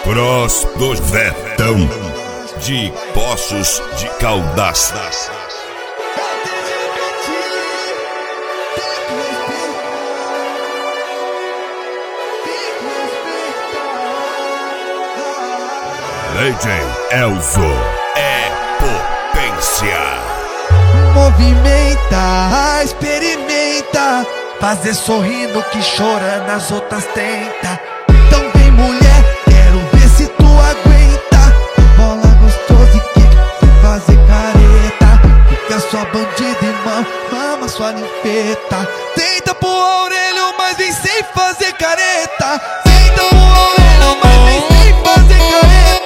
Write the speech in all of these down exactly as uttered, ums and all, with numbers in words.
Cross do Vetão de Poços de Caldas. D J Elzo é potência. Movimenta, experimenta, fazer sorrindo que chorando as outras tenta. Então vem mulher, quero ver se tu aguenta. Bola gostosa e quica, sem fazer careta. Fica sua bandida e mama, mama sua ninfeta. Tenta pro orelho, mas vem sem fazer careta. Tenta pro orelho, mas vem sem fazer careta.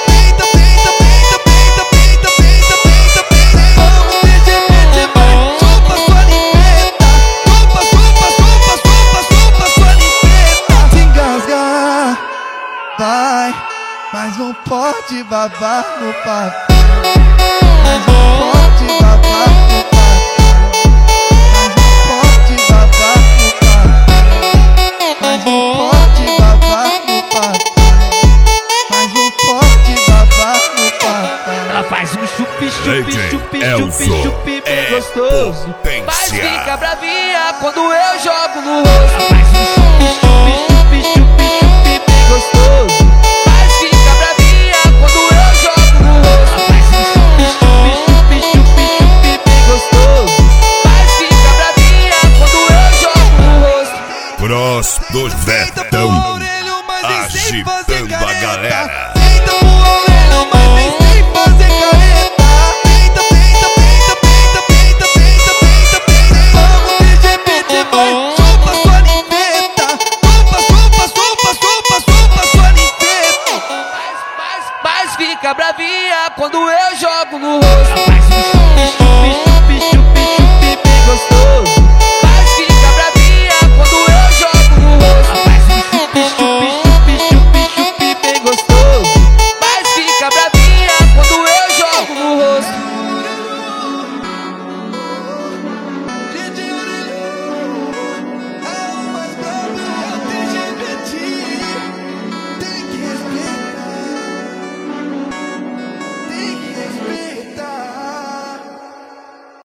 Vai, mas não pode babar no papel. Mas não pode babar no papel. Mas não pode babar no papel. Mas não pode babar no papel. Mas não pode babar no papel. Ela faz um chupi, chupi, chupi, chupi, chupi bem é gostoso. Potência. Mas fica bravinha quando eu jogo no rosto. Ela faz um chupi, chupi, chupi, chupi, chupi bem gostoso. Mas fica bravinha quando eu jogo no rosto. Ela faz um chupi, chupi, chupi, chupi, chupi bem gostoso. Mas fica bravinha quando eu jogo no rosto. Cross do Vetão agitando a galera.